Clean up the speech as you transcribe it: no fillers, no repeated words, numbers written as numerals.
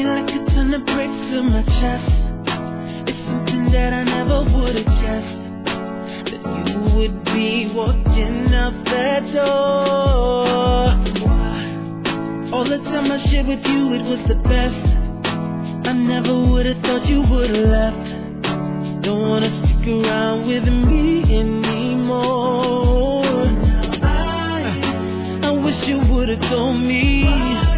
like a ton of bricks to my chest. It's something that I never would have guessed, that you would be walking out that door. All the time I shared with you, it was the best. I never would have thought you would have left. Don't wanna stick around with me anymore. I wish you would have told me